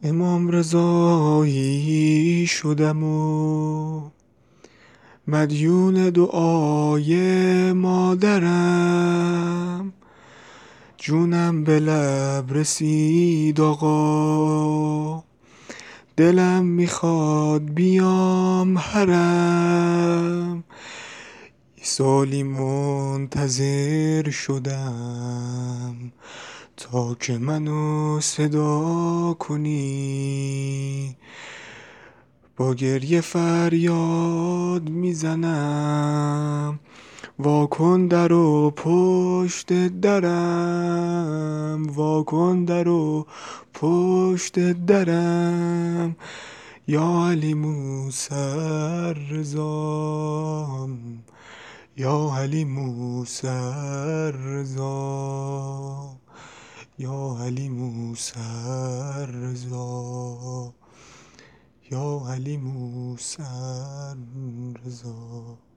امام رضایی شدم و مدیون دعای مادرم. جونم به لب رسید آقا، دلم میخواد بیام حرم. یه سالی منتظر شدم تا که منو صدا کنی. با گریه فریاد میزنم، واکن در و پشت درم، واکن در و پشت درم. یا علی موسی رضا، یا علی موسی رضا، یا علی موسی رضا، یا علی موسی رضا.